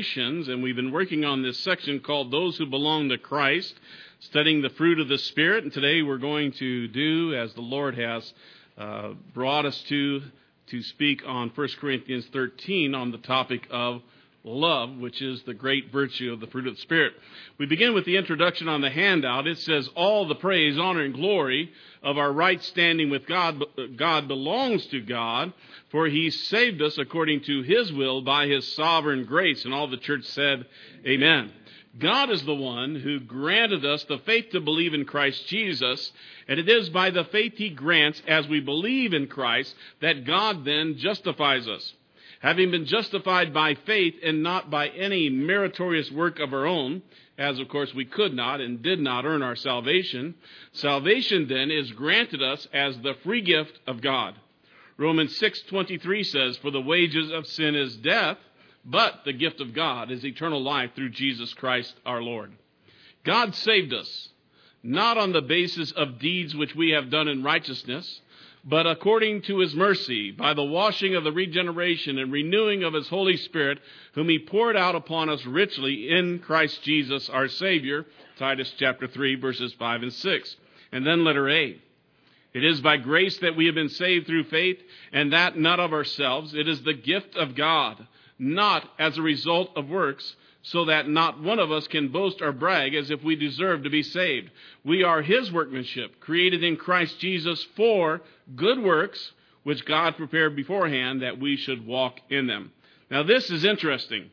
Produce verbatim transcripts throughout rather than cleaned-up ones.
And we've been working on this section called Those Who Belong to Christ, studying the fruit of the Spirit. And today we're going to do, as the Lord has uh, brought us to, to speak on First Corinthians thirteen on the topic of love, which is the great virtue of the fruit of the Spirit. We begin with the introduction on the handout. It says, all the praise, honor, and glory of our right standing with God, God belongs to God, for He saved us according to His will by His sovereign grace. And all the church said, amen. God is the one who granted us the faith to believe in Christ Jesus, and it is by the faith He grants as we believe in Christ that God then justifies us. Having been justified by faith and not by any meritorious work of our own, as of course we could not and did not earn our salvation, salvation then is granted us as the free gift of God. Romans six twenty-three says, for the wages of sin is death, but the gift of God is eternal life through Jesus Christ our Lord. God saved us, not on the basis of deeds which we have done in righteousness, but according to His mercy, by the washing of the regeneration and renewing of His Holy Spirit, whom He poured out upon us richly in Christ Jesus our Savior, Titus chapter three, verses five and six. And then letter A. It is by grace that we have been saved through faith, and that not of ourselves. It is the gift of God, not as a result of works, so that not one of us can boast or brag as if we deserve to be saved. We are His workmanship, created in Christ Jesus for good works, which God prepared beforehand that we should walk in them. Now this is interesting.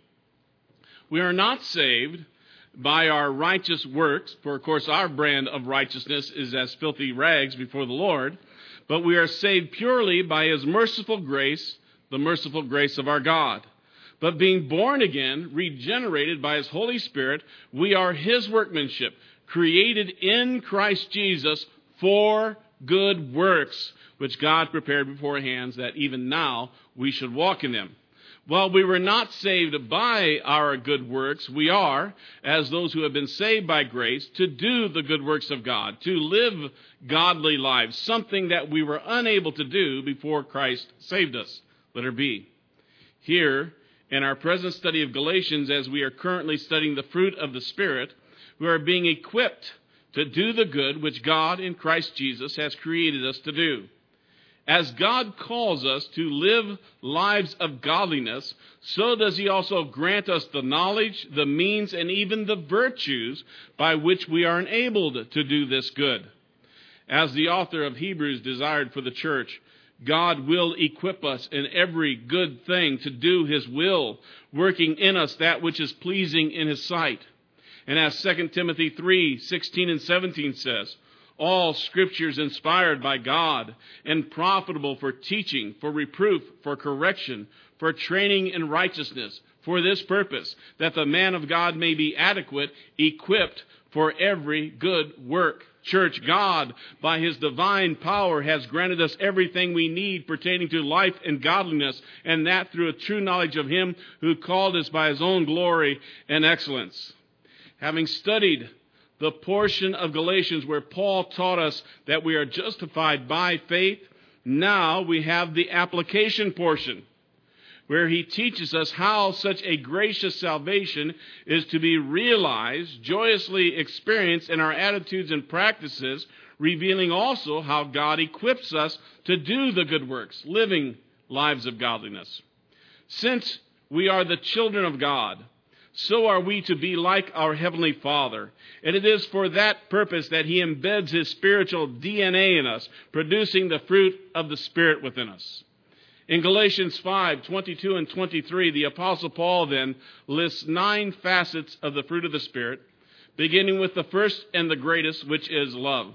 We are not saved by our righteous works, for of course our brand of righteousness is as filthy rags before the Lord, but we are saved purely by His merciful grace, the merciful grace of our God. But being born again, regenerated by His Holy Spirit, we are His workmanship, created in Christ Jesus for good works, which God prepared beforehand that even now we should walk in them. While we were not saved by our good works, we are, as those who have been saved by grace, to do the good works of God, to live godly lives, something that we were unable to do before Christ saved us. Letter B. Here, in our present study of Galatians, as we are currently studying the fruit of the Spirit, we are being equipped to do the good which God in Christ Jesus has created us to do. As God calls us to live lives of godliness, so does He also grant us the knowledge, the means, and even the virtues by which we are enabled to do this good. As the author of Hebrews desired for the church, God will equip us in every good thing to do His will, working in us that which is pleasing in His sight. And as Second Timothy three sixteen and seventeen says, all Scripture is inspired by God and profitable for teaching, for reproof, for correction, for training in righteousness, for this purpose, that the man of God may be adequate, equipped for every good work. Church, God, by His divine power, has granted us everything we need pertaining to life and godliness, and that through a true knowledge of Him who called us by His own glory and excellence. Having studied the portion of Galatians where Paul taught us that we are justified by faith, now we have the application portion, where he teaches us how such a gracious salvation is to be realized, joyously experienced in our attitudes and practices, revealing also how God equips us to do the good works, living lives of godliness. Since we are the children of God, so are we to be like our Heavenly Father. And it is for that purpose that He embeds His spiritual D N A in us, producing the fruit of the Spirit within us. In Galatians five twenty-two and twenty-three, the Apostle Paul then lists nine facets of the fruit of the Spirit, beginning with the first and the greatest, which is love.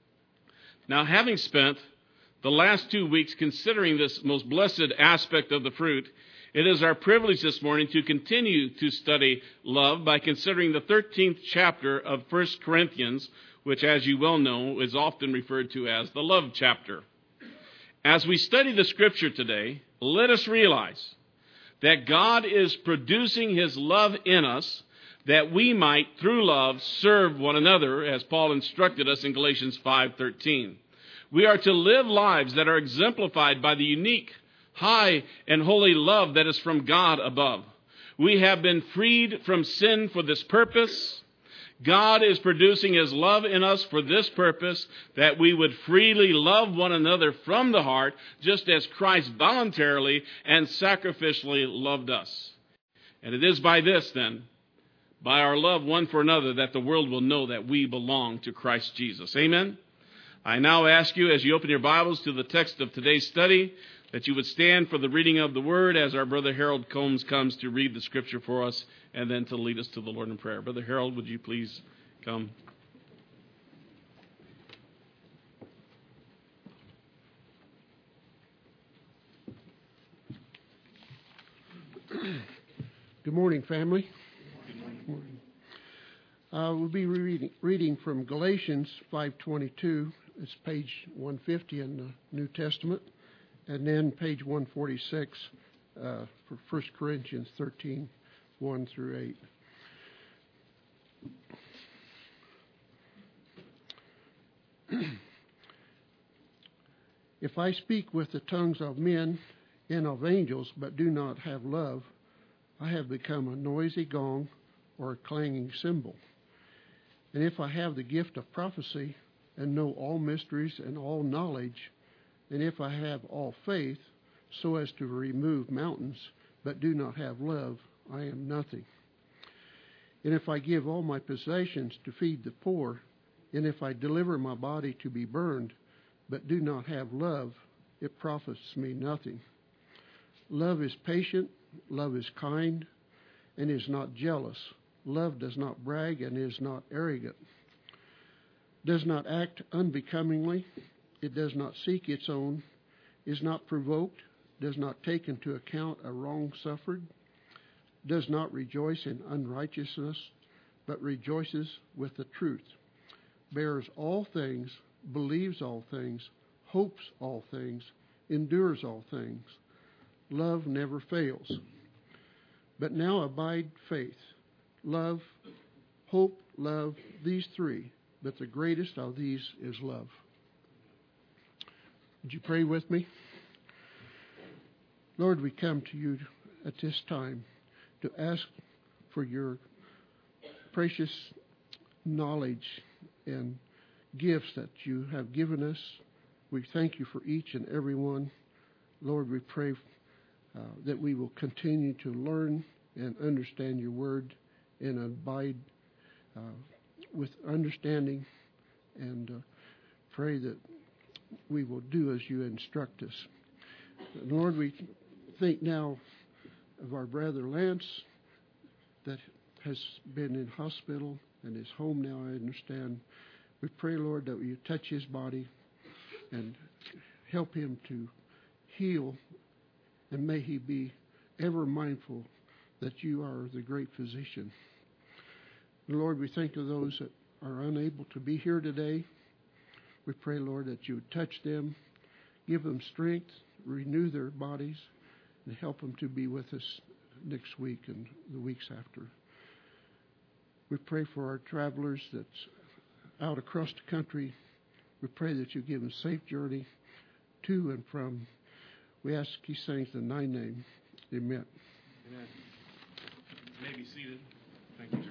Now, having spent the last two weeks considering this most blessed aspect of the fruit, it is our privilege this morning to continue to study love by considering the thirteenth chapter of First Corinthians, which, as you well know, is often referred to as the love chapter. As we study the Scripture today, let us realize that God is producing His love in us that we might, through love, serve one another, as Paul instructed us in Galatians five thirteen. We are to live lives that are exemplified by the unique, high, and holy love that is from God above. We have been freed from sin for this purpose. God is producing His love in us for this purpose, that we would freely love one another from the heart, just as Christ voluntarily and sacrificially loved us. And it is by this, then, by our love one for another, that the world will know that we belong to Christ Jesus. Amen? I now ask you, as you open your Bibles to the text of today's study, that you would stand for the reading of the Word as our Brother Harold Combs comes to read the Scripture for us and then to lead us to the Lord in prayer. Brother Harold, would you please come? Good morning, family. Good morning. Uh, we'll be reading, reading from Galatians five twenty-two. It's page one fifty in the New Testament. And then page one forty-six uh, for First Corinthians thirteen, one through eight. If I speak with the tongues of men and of angels, but do not have love, I have become a noisy gong or a clanging cymbal. And if I have the gift of prophecy and know all mysteries and all knowledge, and if I have all faith so as to remove mountains, but do not have love, I am nothing. And if I give all my possessions to feed the poor, and if I deliver my body to be burned, but do not have love, it profits me nothing. Love is patient, love is kind, and is not jealous. Love does not brag and is not arrogant, does not act unbecomingly. It does not seek its own, is not provoked, does not take into account a wrong suffered, does not rejoice in unrighteousness, but rejoices with the truth, bears all things, believes all things, hopes all things, endures all things. Love never fails. But now abide faith, love, hope, love, these three, but the greatest of these is love. Would you pray with me? Lord, we come to you at this time to ask for your precious knowledge and gifts that you have given us. We thank you for each and every one. Lord, we pray uh, that we will continue to learn and understand your word and abide uh, with understanding, and uh, pray that we will do as you instruct us. Lord, we think now of our brother Lance that has been in hospital and is home now, I understand. We pray, Lord, that you touch his body and help him to heal, and may he be ever mindful that you are the great physician. Lord, we think of those that are unable to be here today. We pray, Lord, that you would touch them, give them strength, renew their bodies, and help them to be with us next week and the weeks after. We pray for our travelers that's out across the country. We pray that you give them a safe journey to and from. We ask these things in thy name. Amen. Amen. You may be seated. Thank you, Gerald.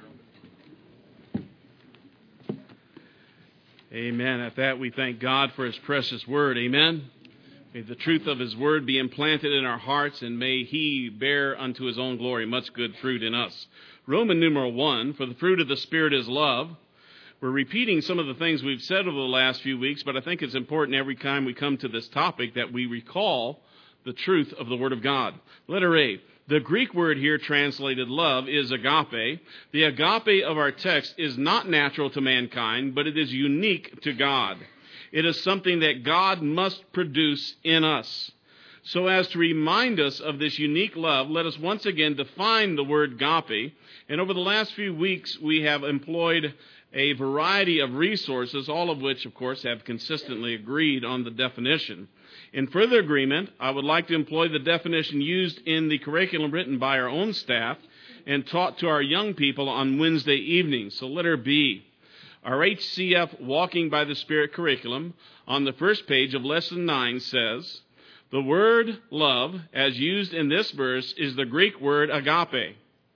Amen. At that, we thank God for his precious word. Amen. May the truth of his word be implanted in our hearts, and may he bear unto his own glory much good fruit in us. Roman numeral one, for the fruit of the Spirit is love. We're repeating some of the things we've said over the last few weeks, but I think it's important every time we come to this topic that we recall the truth of the Word of God. Letter A. The Greek word here translated love is agape. The agape of our text is not natural to mankind, but it is unique to God. It is something that God must produce in us. So as to remind us of this unique love, let us once again define the word agape. And over the last few weeks, we have employed a variety of resources, all of which, of course, have consistently agreed on the definition. In further agreement, I would like to employ the definition used in the curriculum written by our own staff and taught to our young people on Wednesday evenings. So letter B. Our H C F Walking by the Spirit curriculum on the first page of lesson nine says, the word love, as used in this verse, is the Greek word agape.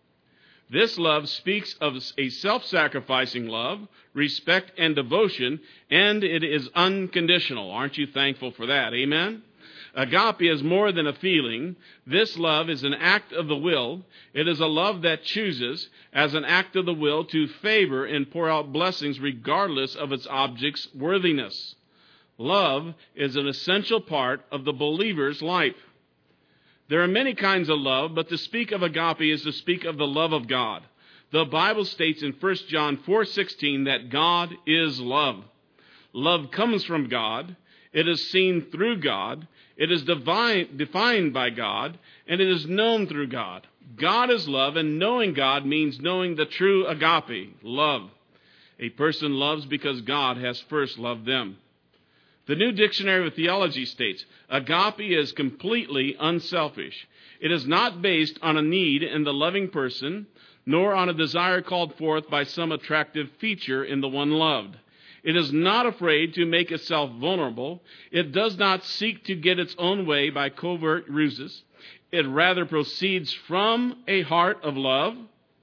This love speaks of a self-sacrificing love, respect and devotion, and it is unconditional. Aren't you thankful for that? Amen? Agape is more than a feeling. This love is an act of the will. It is a love that chooses, as an act of the will, to favor and pour out blessings regardless of its object's worthiness. Love is an essential part of the believer's life. There are many kinds of love, but to speak of agape is to speak of the love of God. The Bible states in First John four sixteen that God is love. Love comes from God. It is seen through God. It is divine, defined by God, and it is known through God. God is love, and knowing God means knowing the true agape, love. A person loves because God has first loved them. The New Dictionary of Theology states, agape is completely unselfish. It is not based on a need in the loving person, nor on a desire called forth by some attractive feature in the one loved. It is not afraid to make itself vulnerable. It does not seek to get its own way by covert ruses. It rather proceeds from a heart of love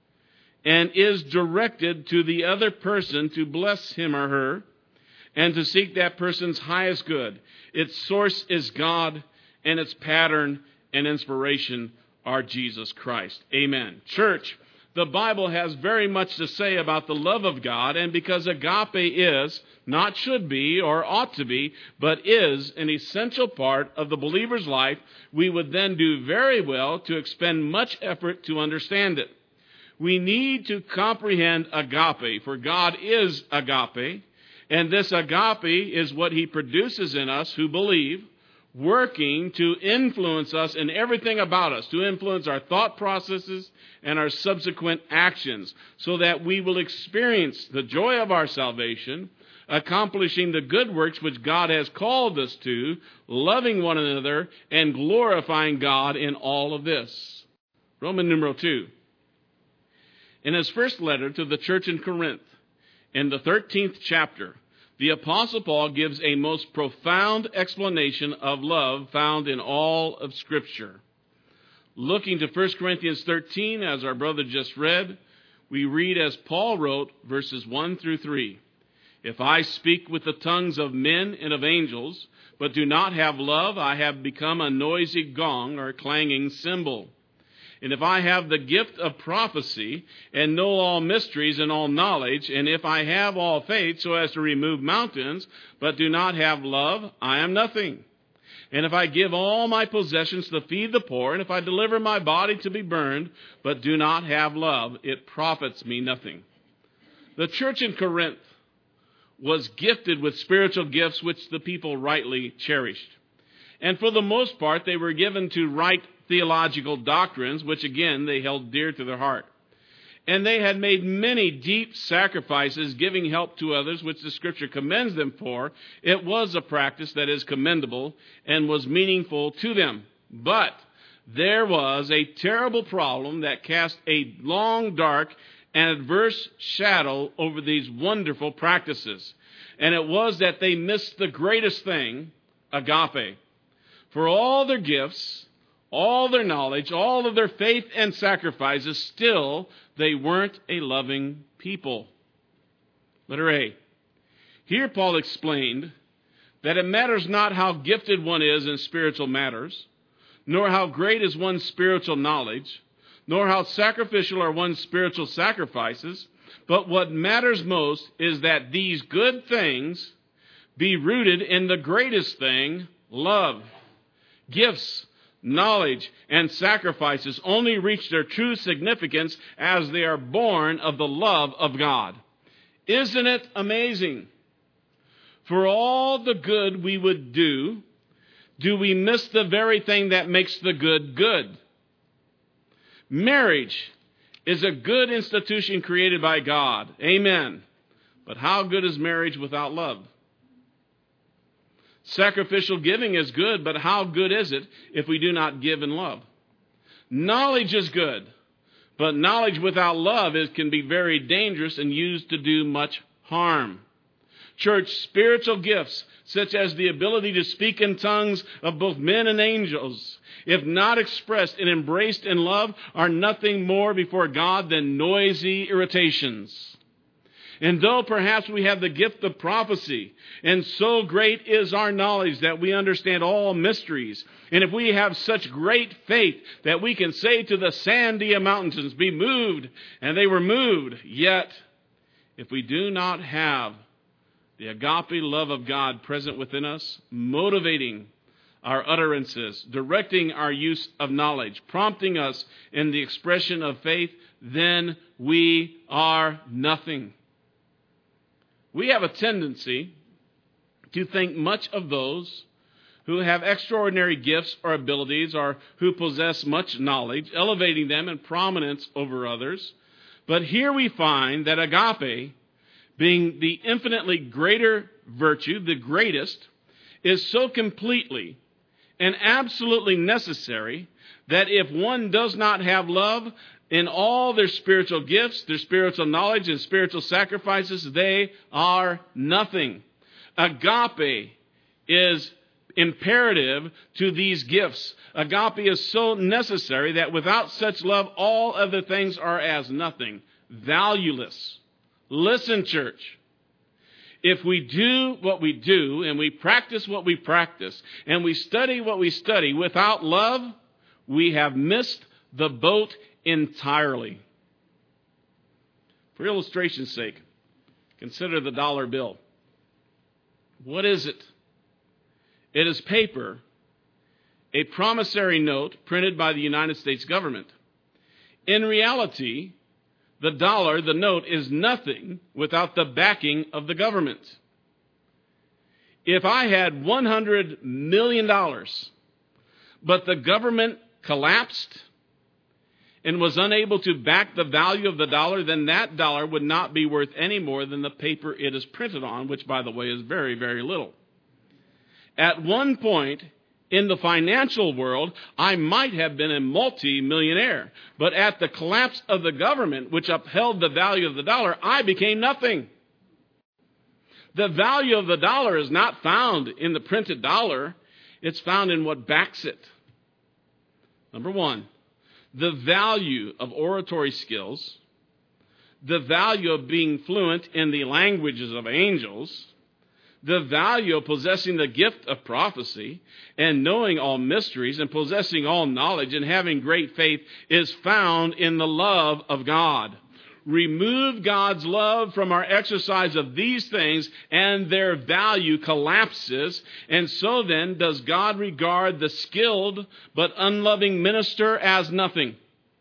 and is directed to the other person to bless him or her and to seek that person's highest good. Its source is God, and its pattern and inspiration are Jesus Christ. Amen. Church, the Bible has very much to say about the love of God, and because agape is, not should be or ought to be, but is an essential part of the believer's life, we would then do very well to expend much effort to understand it. We need to comprehend agape, for God is agape, and this agape is what he produces in us who believe, working to influence us in everything about us, to influence our thought processes and our subsequent actions, so that we will experience the joy of our salvation, accomplishing the good works which God has called us to, loving one another, and glorifying God in all of this. Roman numeral two. In his first letter to the church in Corinth, in the thirteenth chapter, the Apostle Paul gives a most profound explanation of love found in all of Scripture. Looking to First Corinthians thirteen, as our brother just read, we read as Paul wrote, verses one through three. If I speak with the tongues of men and of angels, but do not have love, I have become a noisy gong or clanging cymbal. And if I have the gift of prophecy and know all mysteries and all knowledge, and if I have all faith so as to remove mountains, but do not have love, I am nothing. And if I give all my possessions to feed the poor, and if I deliver my body to be burned, but do not have love, it profits me nothing. The church in Corinth was gifted with spiritual gifts which the people rightly cherished. And for the most part, they were given to right theological doctrines, which again they held dear to their heart. And they had made many deep sacrifices, giving help to others, which the Scripture commends them for. It was a practice that is commendable and was meaningful to them. But there was a terrible problem that cast a long, dark, and adverse shadow over these wonderful practices. And it was that they missed the greatest thing, agape. For all their gifts, all their knowledge, all of their faith and sacrifices, still they weren't a loving people. Letter A. Here Paul explained that it matters not how gifted one is in spiritual matters, nor how great is one's spiritual knowledge, nor how sacrificial are one's spiritual sacrifices, but what matters most is that these good things be rooted in the greatest thing, love. Gifts, knowledge, and sacrifices only reach their true significance as they are born of the love of God. Isn't it amazing? For all the good we would do, do we miss the very thing that makes the good good? Marriage is a good institution created by God. Amen. But how good is marriage without love? Sacrificial giving is good, but how good is it if we do not give in love? Knowledge is good, but knowledge without love is, can be very dangerous and used to do much harm. Church, spiritual gifts, such as the ability to speak in tongues of both men and angels, if not expressed and embraced in love, are nothing more before God than noisy irritations. And though perhaps we have the gift of prophecy, and so great is our knowledge that we understand all mysteries, and if we have such great faith that we can say to the sandy mountains, be moved, and they were moved, yet if we do not have the agape love of God present within us, motivating our utterances, directing our use of knowledge, prompting us in the expression of faith, then we are nothing. We have a tendency to think much of those who have extraordinary gifts or abilities or who possess much knowledge, elevating them in prominence over others. But here we find that agape, being the infinitely greater virtue, the greatest, is so completely and absolutely necessary that if one does not have love in all their spiritual gifts, their spiritual knowledge and spiritual sacrifices, they are nothing. Agape is imperative to these gifts. Agape is so necessary that without such love, all other things are as nothing, valueless. Listen, church. If we do what we do, and we practice what we practice, and we study what we study without love, we have missed the boat entirely. For illustration's sake, consider the dollar bill. What is it? It is paper, a promissory note printed by the United States government. In reality, the dollar, the note, is nothing without the backing of the government. If I had one hundred million dollars, but the government collapsed and was unable to back the value of the dollar, then that dollar would not be worth any more than the paper it is printed on, which, by the way, is very, very little. At one point in the financial world, I might have been a multi-millionaire. But at the collapse of the government, which upheld the value of the dollar, I became nothing. The value of the dollar is not found in the printed dollar. It's found in what backs it. Number one, the value of oratory skills, the value of being fluent in the languages of angels, the value of possessing the gift of prophecy and knowing all mysteries and possessing all knowledge and having great faith is found in the love of God. Remove God's love from our exercise of these things and their value collapses. And so then, does God regard the skilled but unloving minister as nothing?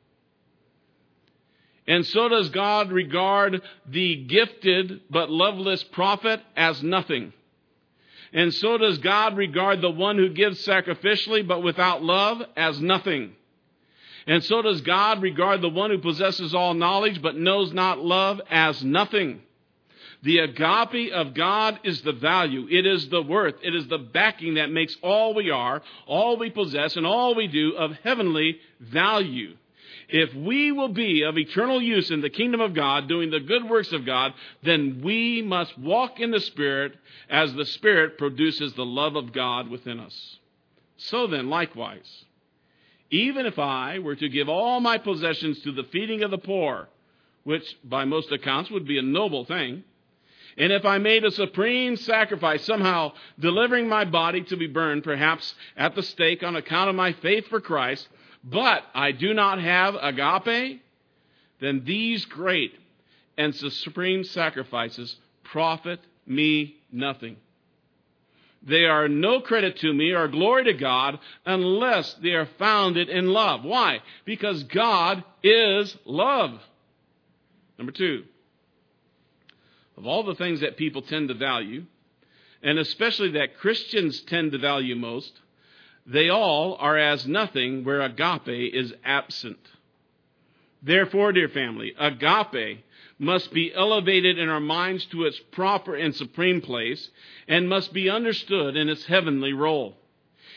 And so does God regard the gifted but loveless prophet as nothing. And so does God regard the one who gives sacrificially but without love as nothing. And so does God regard the one who possesses all knowledge but knows not love as nothing. The agape of God is the value. It is the worth. It is the backing that makes all we are, all we possess, and all we do of heavenly value. If we will be of eternal use in the kingdom of God, doing the good works of God, then we must walk in the Spirit as the Spirit produces the love of God within us. So then, likewise, even if I were to give all my possessions to the feeding of the poor, which by most accounts would be a noble thing, and if I made a supreme sacrifice, somehow delivering my body to be burned, perhaps at the stake on account of my faith for Christ, but I do not have agape, then these great and supreme sacrifices profit me nothing. They are no credit to me or glory to God unless they are founded in love. Why? Because God is love. Number two, of all the things that people tend to value, and especially that Christians tend to value most, they all are as nothing where agape is absent. Therefore, dear family, agape must be elevated in our minds to its proper and supreme place and must be understood in its heavenly role.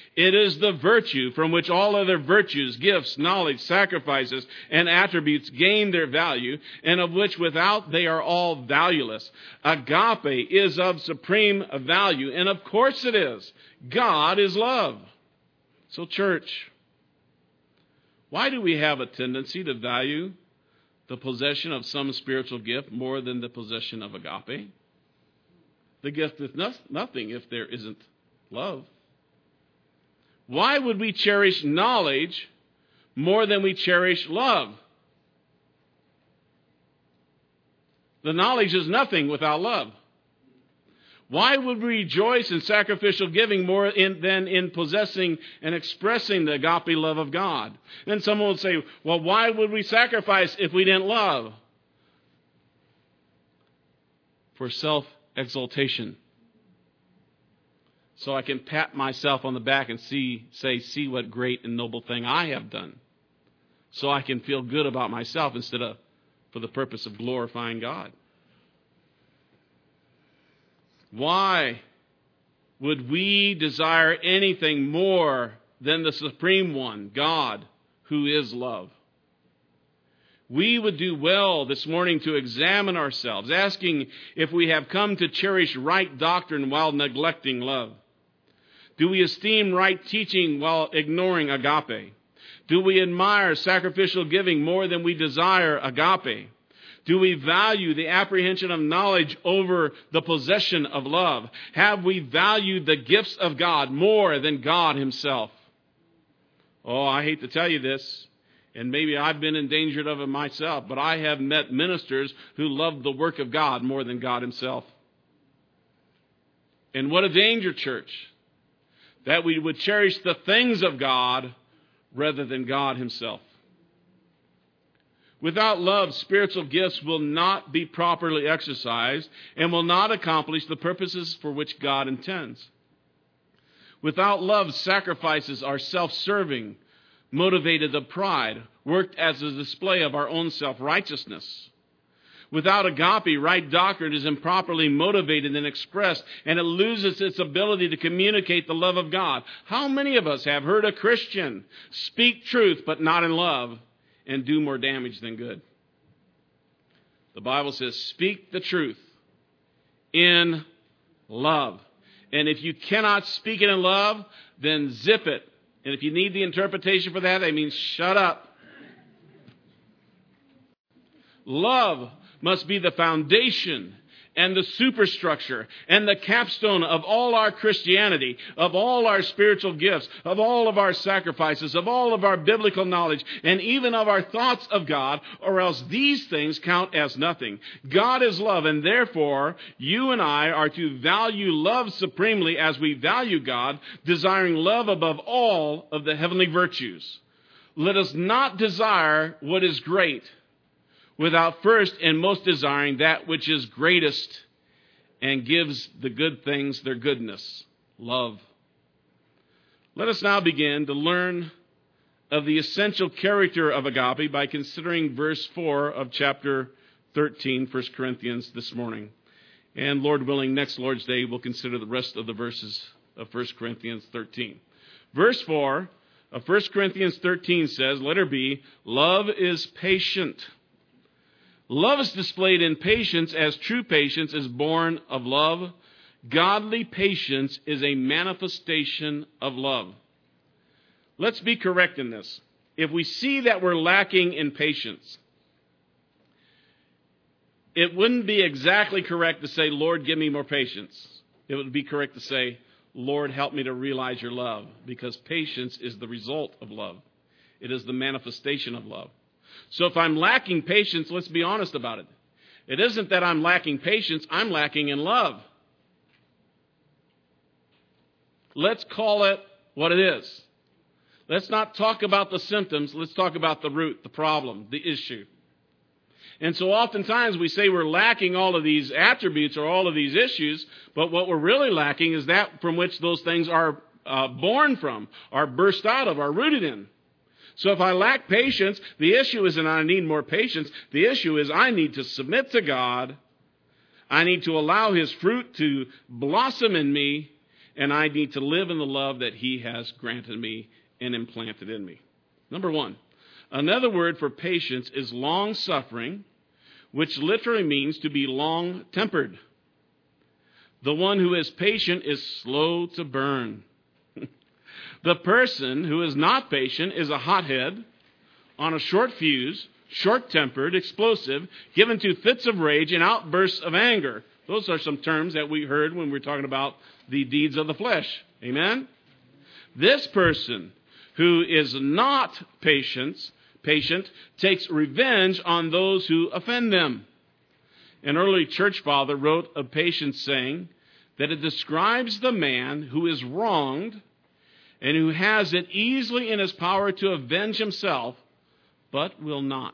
It is the virtue from which all other virtues, gifts, knowledge, sacrifices, and attributes gain their value, and of which without they are all valueless. Agape is of supreme value, and of course it is. God is love. So, church, why do we have a tendency to value the possession of some spiritual gift more than the possession of agape? The gift is nothing if there isn't love. Why would we cherish knowledge more than we cherish love? The knowledge is nothing without love. Why would we rejoice in sacrificial giving more in, than in possessing and expressing the agape love of God? Then someone would say, well, why would we sacrifice if we didn't love? For self-exaltation. So I can pat myself on the back and see, say, see what great and noble thing I have done. So I can feel good about myself instead of for the purpose of glorifying God. Why would we desire anything more than the supreme one, God, who is love? We would do well this morning to examine ourselves, asking if we have come to cherish right doctrine while neglecting love. Do we esteem right teaching while ignoring agape? Do we admire sacrificial giving more than we desire agape? Do we value the apprehension of knowledge over the possession of love? Have we valued the gifts of God more than God himself? Oh, I hate to tell you this, and maybe I've been endangered of it myself, but I have met ministers who love the work of God more than God himself. And what a danger, church, that we would cherish the things of God rather than God himself. Without love, spiritual gifts will not be properly exercised and will not accomplish the purposes for which God intends. Without love, sacrifices are self-serving, motivated of pride, worked as a display of our own self-righteousness. Without agape, right doctrine is improperly motivated and expressed, and it loses its ability to communicate the love of God. How many of us have heard a Christian speak truth but not in love and do more damage than good? The Bible says, speak the truth in love. And if you cannot speak it in love, then zip it. And if you need the interpretation for that, that means shut up. Love must be the foundation and the superstructure and the capstone of all our Christianity, of all our spiritual gifts, of all of our sacrifices, of all of our biblical knowledge, and even of our thoughts of God, or else these things count as nothing. God is love, and therefore you and I are to value love supremely as we value God, desiring love above all of the heavenly virtues. Let us not desire what is great, without first and most desiring that which is greatest and gives the good things their goodness, love. Let us now begin to learn of the essential character of agape by considering verse four of chapter thirteen, First Corinthians, this morning. And Lord willing, next Lord's Day, we'll consider the rest of the verses of First Corinthians thirteen. Verse four of First Corinthians thirteen says, letter B, love is patient. Love is displayed in patience, as true patience is born of love. Godly patience is a manifestation of love. Let's be correct in this. If we see that we're lacking in patience, it wouldn't be exactly correct to say, Lord, give me more patience. It would be correct to say, Lord, help me to realize your love, because patience is the result of love. It is the manifestation of love. So if I'm lacking patience, let's be honest about it. It isn't that I'm lacking patience, I'm lacking in love. Let's call it what it is. Let's not talk about the symptoms, let's talk about the root, the problem, the issue. And so oftentimes we say we're lacking all of these attributes or all of these issues, but what we're really lacking is that from which those things are uh, born from, are burst out of, are rooted in. So if I lack patience, the issue isn't I need more patience. The issue is I need to submit to God. I need to allow his fruit to blossom in me. and I need to live in the love that he has granted me and implanted in me. Number one, another word for patience is long-suffering, which literally means to be long-tempered. The one who is patient is slow to burn. The person who is not patient is a hothead, on a short fuse, short-tempered, explosive, given to fits of rage and outbursts of anger. Those are some terms that we heard when we were talking about the deeds of the flesh. Amen? This person who is not patient, patient takes revenge on those who offend them. An early church father wrote of patience, saying that it describes the man who is wronged and who has it easily in his power to avenge himself, but will not.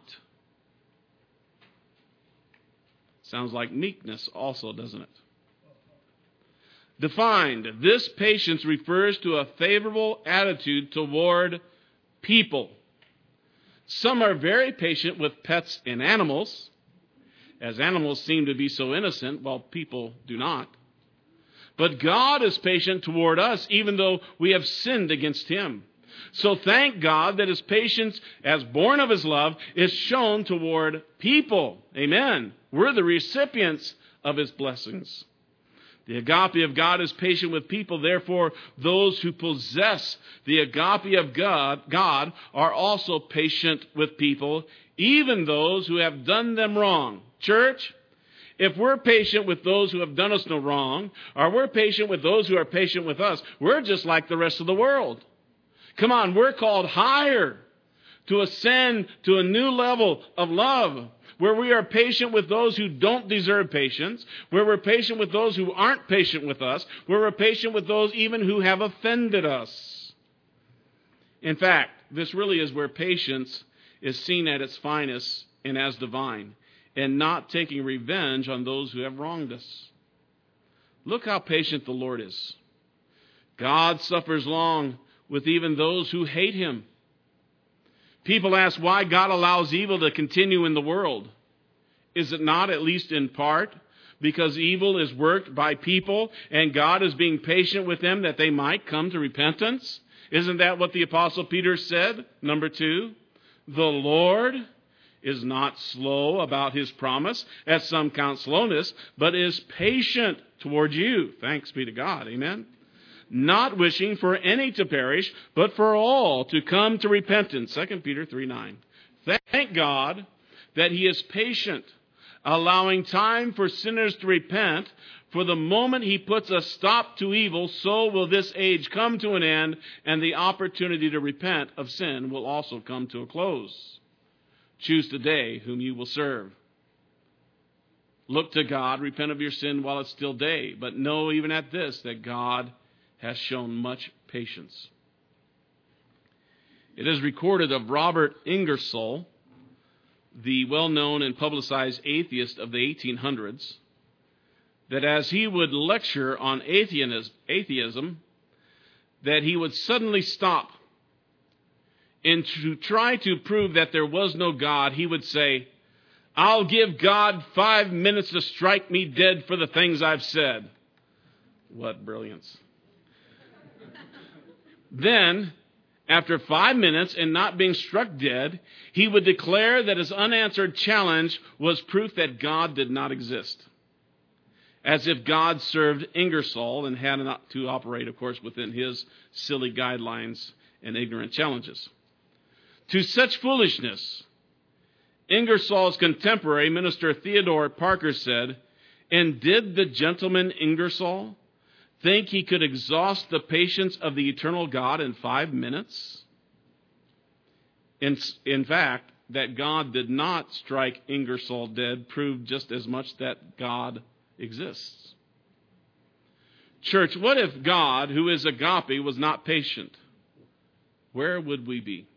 Sounds like meekness also, doesn't it? Defined, this patience refers to a favorable attitude toward people. Some are very patient with pets and animals, as animals seem to be so innocent, while people do not. But God is patient toward us, even though we have sinned against him. So thank God that his patience, as born of his love, is shown toward people. Amen. We're the recipients of his blessings. The agape of God is patient with people. Therefore, those who possess the agape of God, God are also patient with people, even those who have done them wrong. Church, if we're patient with those who have done us no wrong, or we're patient with those who are patient with us, we're just like the rest of the world. Come on, we're called higher to ascend to a new level of love, where we are patient with those who don't deserve patience, where we're patient with those who aren't patient with us, where we're patient with those even who have offended us. In fact, this really is where patience is seen at its finest and as divine, and not taking revenge on those who have wronged us. Look how patient the Lord is. God suffers long with even those who hate him. People ask why God allows evil to continue in the world. Is it not, at least in part, because evil is worked by people and God is being patient with them that they might come to repentance? Isn't that what the Apostle Peter said? Number two, the Lord is not slow about his promise, as some count slowness, but is patient toward you. Thanks be to God. Amen. Not wishing for any to perish, but for all to come to repentance. Second Peter three nine. Thank God that he is patient, allowing time for sinners to repent. For the moment he puts a stop to evil, so will this age come to an end, and the opportunity to repent of sin will also come to a close. Choose today whom you will serve. Look to God, repent of your sin while it's still day, but know even at this that God has shown much patience. It is recorded of Robert Ingersoll, the well-known and publicized atheist of the eighteen hundreds, that as he would lecture on atheism, that he would suddenly stop, and to try to prove that there was no God, he would say, "I'll give God five minutes to strike me dead for the things I've said." What brilliance. Then, after five minutes and not being struck dead, he would declare that his unanswered challenge was proof that God did not exist. As if God served Ingersoll and had to operate, of course, within his silly guidelines and ignorant challenges. To such foolishness, Ingersoll's contemporary, Minister Theodore Parker, said, "And did the gentleman Ingersoll think he could exhaust the patience of the eternal God in five minutes? In, in fact, that God did not strike Ingersoll dead proved just as much that God exists. Church, what if God, who is agape, was not patient? Where would we be?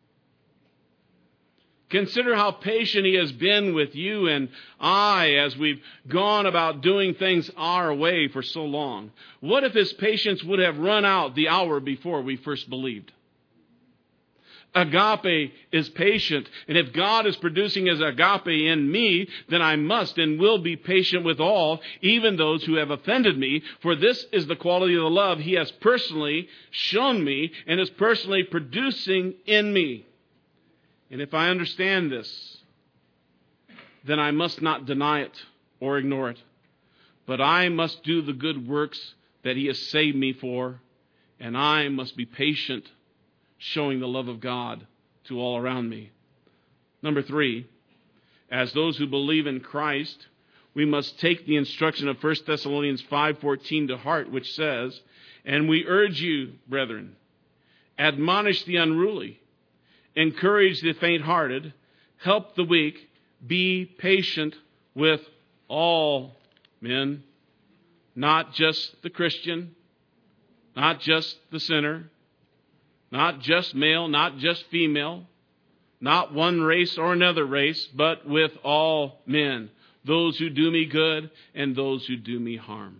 Consider how patient he has been with you and I as we've gone about doing things our way for so long. What if his patience would have run out the hour before we first believed? Agape is patient. And if God is producing His agape in me, then I must and will be patient with all, even those who have offended me. For this is the quality of the love He has personally shown me and is personally producing in me. And if I understand this, then I must not deny it or ignore it. But I must do the good works that He has saved me for, and I must be patient, showing the love of God to all around me. Number three, as those who believe in Christ, we must take the instruction of First Thessalonians five fourteen to heart, which says, "And we urge you, brethren, admonish the unruly, encourage the faint-hearted, help the weak, be patient with all men," not just the Christian, not just the sinner, not just male, not just female, not one race or another race, but with all men, those who do me good and those who do me harm.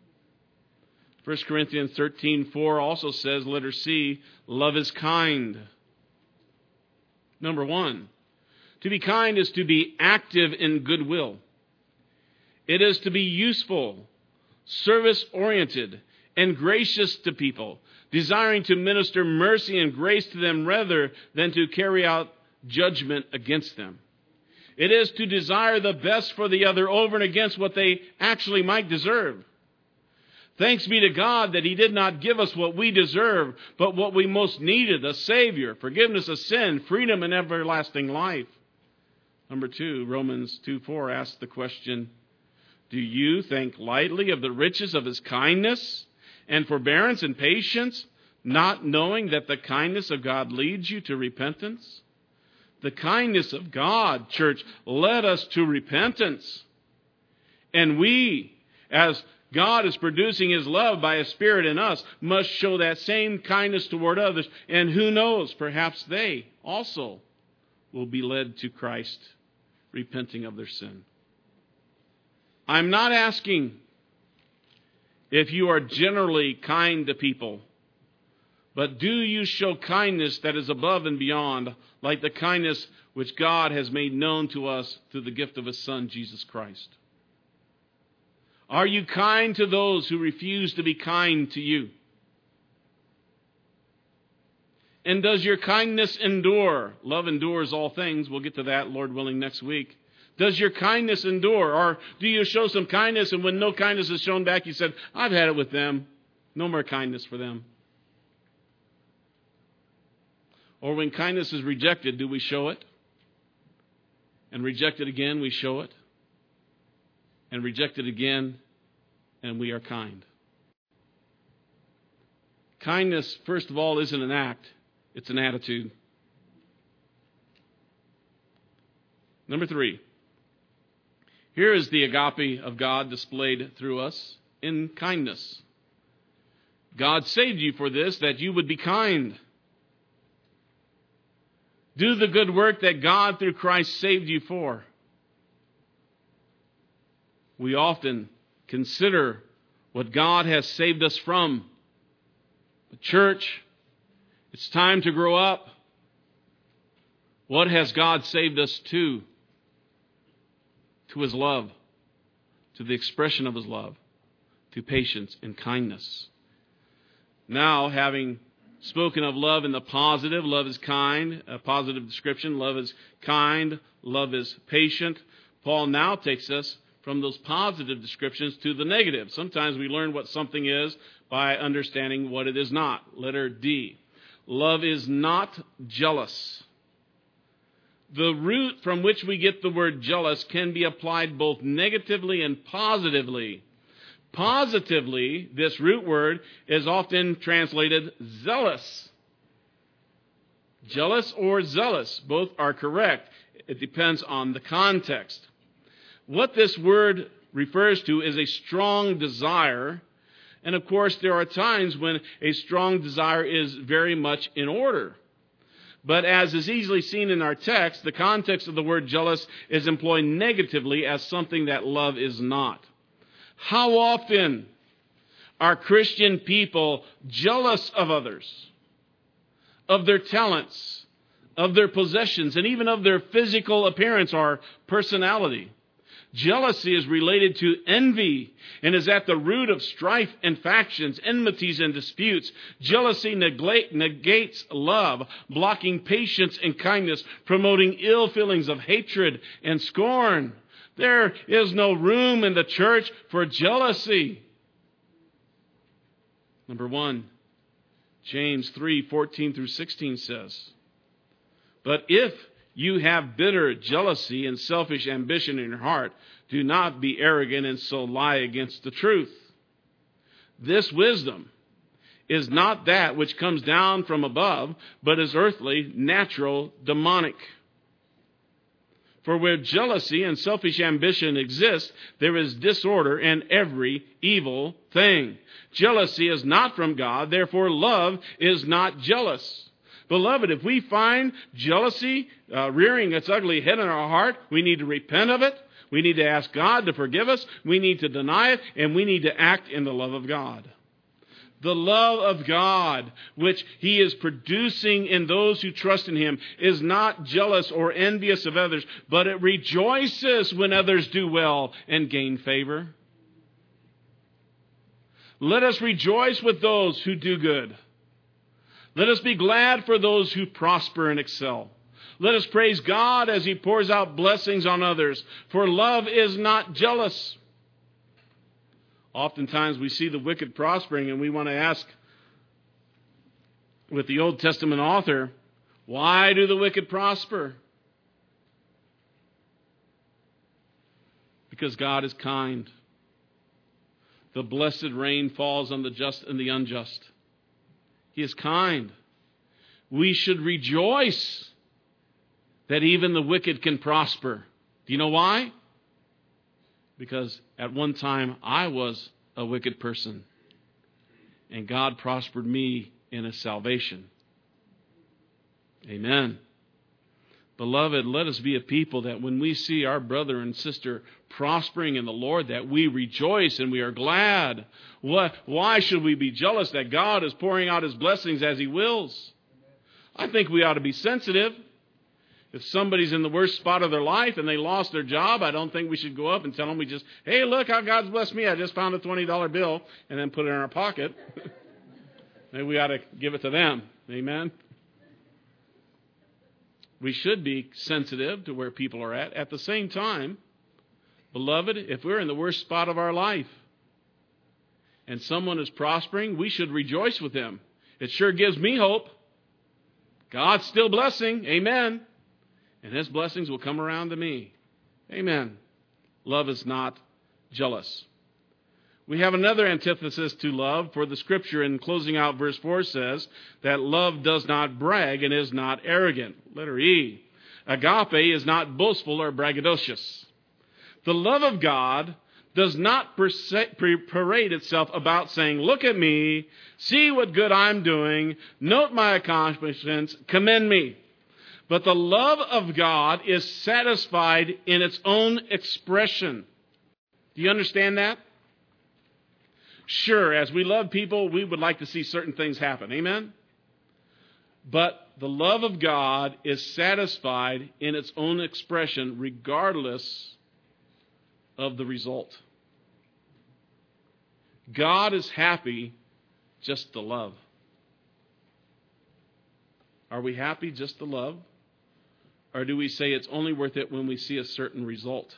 First Corinthians thirteen four also says, letter C, love is kind. Number one, to be kind is to be active in goodwill. It is to be useful, service-oriented, and gracious to people, desiring to minister mercy and grace to them rather than to carry out judgment against them. It is to desire the best for the other over and against what they actually might deserve. Thanks be to God that He did not give us what we deserve, but what we most needed, a Savior, forgiveness of sin, freedom, and everlasting life. Number two, Romans two four asks the question, do you think lightly of the riches of His kindness and forbearance and patience, not knowing that the kindness of God leads you to repentance? The kindness of God, church, led us to repentance. And we, as God is producing His love by His Spirit in us, must show that same kindness toward others. And who knows, perhaps they also will be led to Christ, repenting of their sin. I'm not asking if you are generally kind to people, but do you show kindness that is above and beyond, like the kindness which God has made known to us through the gift of His Son, Jesus Christ? Are you kind to those who refuse to be kind to you? And does your kindness endure? Love endures all things. We'll get to that, Lord willing, next week. Does your kindness endure? Or do you show some kindness and when no kindness is shown back, you said, I've had it with them. No more kindness for them. Or when kindness is rejected, do we show it? And reject it again, we show it. And reject it again, and we are kind. Kindness, first of all, isn't an act. It's an attitude. Number three. Here is the agape of God displayed through us in kindness. God saved you for this, that you would be kind. Do the good work that God through Christ saved you for. We often consider what God has saved us from. The church, it's time to grow up. What has God saved us to? To His love, to the expression of His love, to patience and kindness. Now, having spoken of love in the positive, love is kind, a positive description, love is kind, love is patient. Paul now takes us from those positive descriptions to the negative. Sometimes we learn what something is by understanding what it is not. Letter D. Love is not jealous. The root from which we get the word jealous can be applied both negatively and positively. Positively, this root word is often translated zealous. Jealous or zealous, both are correct. It depends on the context. What this word refers to is a strong desire. And of course, there are times when a strong desire is very much in order. But as is easily seen in our text, the context of the word jealous is employed negatively as something that love is not. How often are Christian people jealous of others, of their talents, of their possessions, and even of their physical appearance or personality. Jealousy is related to envy and is at the root of strife and factions, enmities and disputes. Jealousy neglect, negates love, blocking patience and kindness, promoting ill feelings of hatred and scorn. There is no room in the church for jealousy. Number one, James three fourteen through sixteen says, "But if you have bitter jealousy and selfish ambition in your heart, do not be arrogant and so lie against the truth. This wisdom is not that which comes down from above, but is earthly, natural, demonic. For where jealousy and selfish ambition exist, there is disorder and every evil thing. Jealousy is not from God, therefore love is not jealous." Beloved, if we find jealousy uh, rearing its ugly head in our heart, we need to repent of it. We need to ask God to forgive us. We need to deny it, and we need to act in the love of God. The love of God, which He is producing in those who trust in Him, is not jealous or envious of others, but it rejoices when others do well and gain favor. Let us rejoice with those who do good. Let us be glad for those who prosper and excel. Let us praise God as He pours out blessings on others, for love is not jealous. Oftentimes we see the wicked prospering and we want to ask, with the Old Testament author, why do the wicked prosper? Because God is kind. The blessed rain falls on the just and the unjust. He is kind. We should rejoice that even the wicked can prosper. Do you know why? Because at one time I was a wicked person, and God prospered me in His salvation. Amen. Beloved, let us be a people that when we see our brother and sister prospering in the Lord, that we rejoice and we are glad. What, why should we be jealous that God is pouring out His blessings as He wills? I think we ought to be sensitive. If somebody's in the worst spot of their life and they lost their job, I don't think we should go up and tell them we just, hey, look how God's blessed me. I just found a twenty dollar bill, and then put it in our pocket. Maybe we ought to give it to them. Amen. We should be sensitive to where people are at. At the same time, beloved, if we're in the worst spot of our life and someone is prospering, we should rejoice with them. It sure gives me hope. God's still blessing. Amen. And His blessings will come around to me. Amen. Love is not jealous. We have another antithesis to love, for the Scripture in closing out verse four says that love does not brag and is not arrogant. Letter E. Agape is not boastful or braggadocious. The love of God does not parade itself about saying, look at me, see what good I'm doing, note my accomplishments, commend me. But the love of God is satisfied in its own expression. Do you understand that? Sure, as we love people, we would like to see certain things happen. Amen? But the love of God is satisfied in its own expression regardless of the result. God is happy just to love. Are we happy just to love? Or do we say it's only worth it when we see a certain result?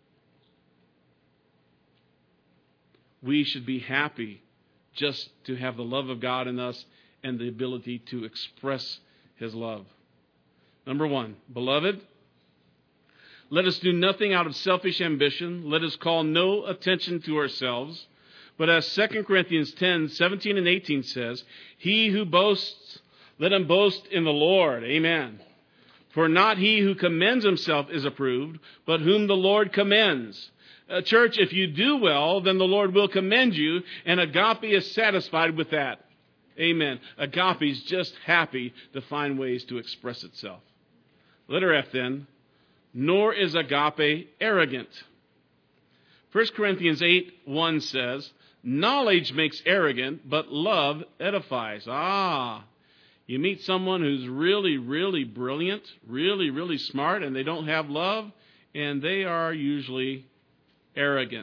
We should be happy just to have the love of God in us and the ability to express His love. Number one, beloved, let us do nothing out of selfish ambition. Let us call no attention to ourselves. But as Second Corinthians ten, seventeen and eighteen says, he who boasts, let him boast in the Lord. Amen. For not he who commends himself is approved, but whom the Lord commends. Uh, church, if you do well, then the Lord will commend you, and agape is satisfied with that. Amen. Agape is just happy to find ways to express itself. Letter F then, nor is agape arrogant. First Corinthians eight, one says, knowledge makes arrogant, but love edifies. Ah, You meet someone who's really, really brilliant, really, really smart, and they don't have love, and they are usually arrogant.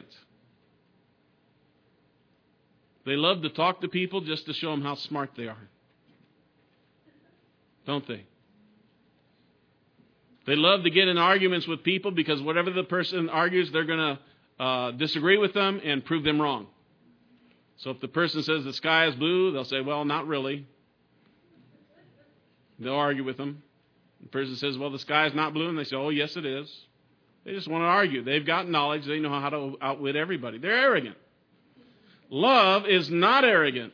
They love to talk to people just to show them how smart they are. Don't they? They love to get in arguments with people because whatever the person argues, they're going to uh, disagree with them and prove them wrong. So if the person says the sky is blue, they'll say, well, not really. They'll argue with them. The person says, well, the sky is not blue. And they say, oh, yes, it is. They just want to argue. They've got knowledge. They know how to outwit everybody. They're arrogant. Love is not arrogant.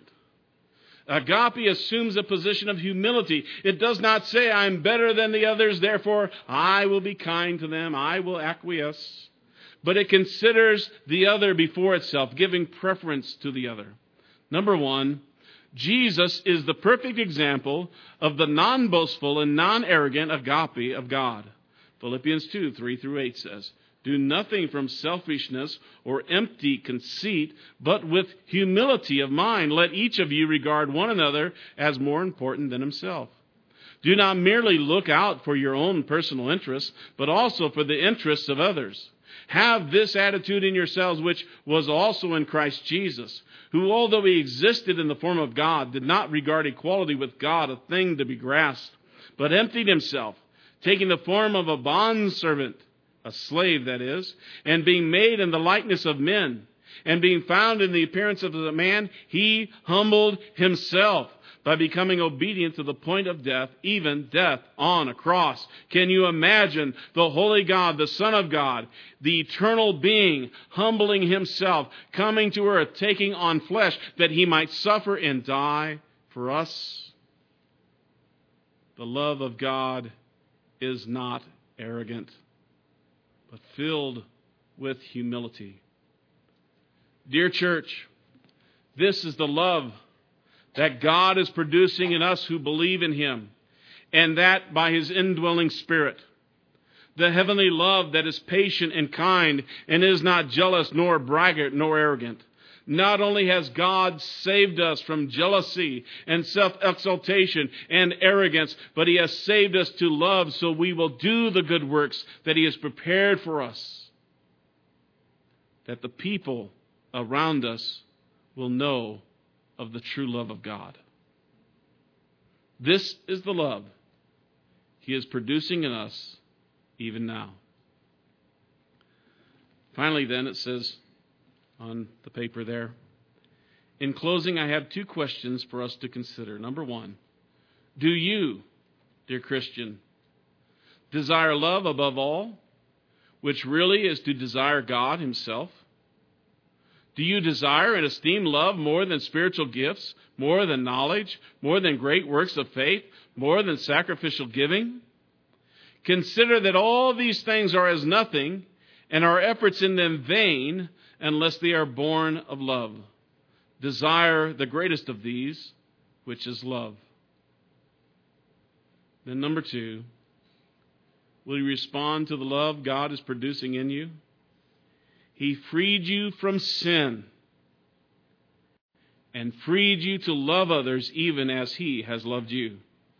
Agape assumes a position of humility. It does not say, I'm better than the others, therefore I will be kind to them, I will acquiesce. But it considers the other before itself, giving preference to the other. Number one, Jesus is the perfect example of the non-boastful and non-arrogant agape of God. Philippians two, three through eight says, do nothing from selfishness or empty conceit, but with humility of mind, let each of you regard one another as more important than himself. Do not merely look out for your own personal interests, but also for the interests of others. Have this attitude in yourselves, which was also in Christ Jesus, who, although he existed in the form of God, did not regard equality with God a thing to be grasped, but emptied himself, taking the form of a bondservant, a slave, that is, and being made in the likeness of men, and being found in the appearance of a man, he humbled himself by becoming obedient to the point of death, even death on a cross. Can you imagine the holy God, the Son of God, the eternal being, humbling himself, coming to earth, taking on flesh, that he might suffer and die for us? The love of God is not arrogant, but filled with humility. Dear church, this is the love that God is producing in us who believe in him, and that by his indwelling Spirit. The heavenly love that is patient and kind, and is not jealous, nor braggart, nor arrogant. Not only has God saved us from jealousy and self-exaltation and arrogance, but he has saved us to love, so we will do the good works that he has prepared for us, that the people around us will know of the true love of God. This is the love he is producing in us even now. Finally, then, it says on the paper there, in closing, I have two questions for us to consider. Number one, do you, dear Christian, desire love above all, which really is to desire God himself? Do you desire and esteem love more than spiritual gifts, more than knowledge, more than great works of faith, more than sacrificial giving? Consider that all these things are as nothing, and our efforts in them vain, unless they are born of love. Desire the greatest of these, which is love. Then number two, will you respond to the love God is producing in you? He freed you from sin and freed you to love others even as he has loved you.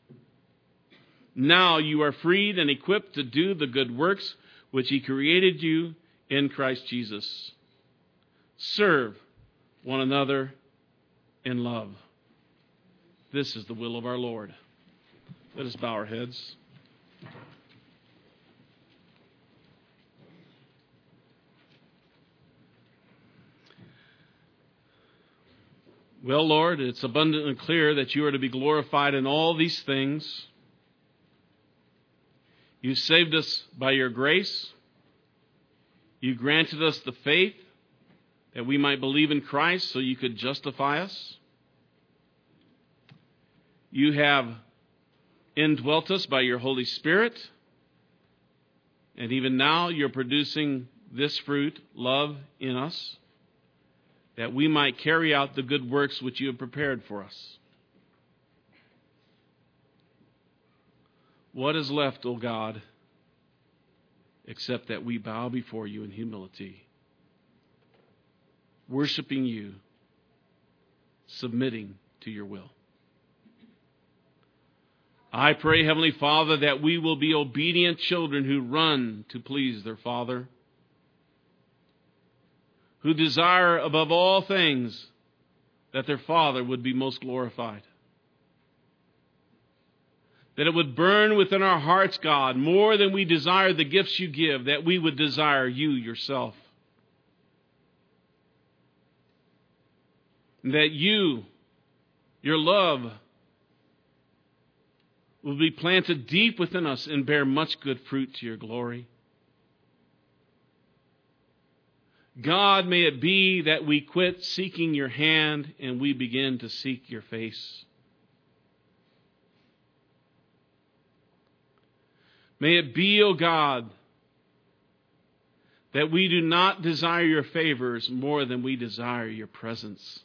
Now you are freed and equipped to do the good works which he created you in Christ Jesus. Serve one another in love. This is the will of our Lord. Let us bow our heads. Well, Lord, it's abundantly clear that you are to be glorified in all these things. You saved us by your grace. You granted us the faith that we might believe in Christ so you could justify us. You have indwelt us by your Holy Spirit. And even now you're producing this fruit, love, in us, that we might carry out the good works which you have prepared for us. What is left, O God, except that we bow before you in humility, worshiping you, submitting to your will? I pray, Heavenly Father, that we will be obedient children who run to please their Father, who desire above all things that their Father would be most glorified. That it would burn within our hearts, God, more than we desire the gifts you give, that we would desire you yourself. And that you, your love, will be planted deep within us and bear much good fruit to your glory. God, may it be that we quit seeking your hand and we begin to seek your face. May it be, O God, that we do not desire your favors more than we desire your presence.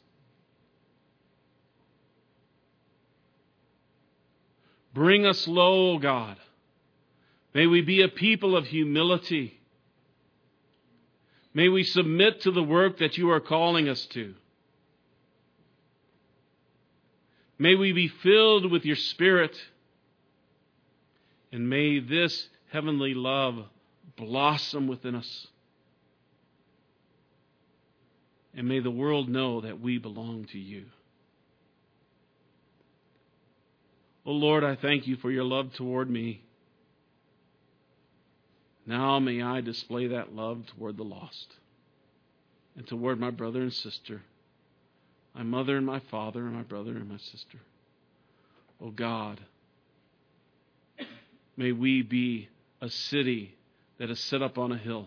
Bring us low, O God. May we be a people of humility. May we submit to the work that you are calling us to. May we be filled with your Spirit. And may this heavenly love blossom within us. And may the world know that we belong to you. Oh Lord, I thank you for your love toward me. Now may I display that love toward the lost and toward my brother and sister, my mother and my father and my brother and my sister. Oh God, may we be a city that is set up on a hill.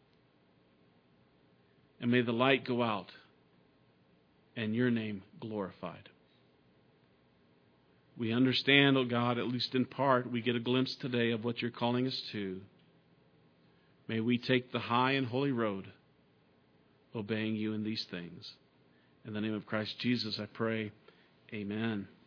And may the light go out and your name glorified. We understand, oh God, at least in part, we get a glimpse today of what you're calling us to. May we take the high and holy road, obeying you in these things. In the name of Christ Jesus, I pray, amen.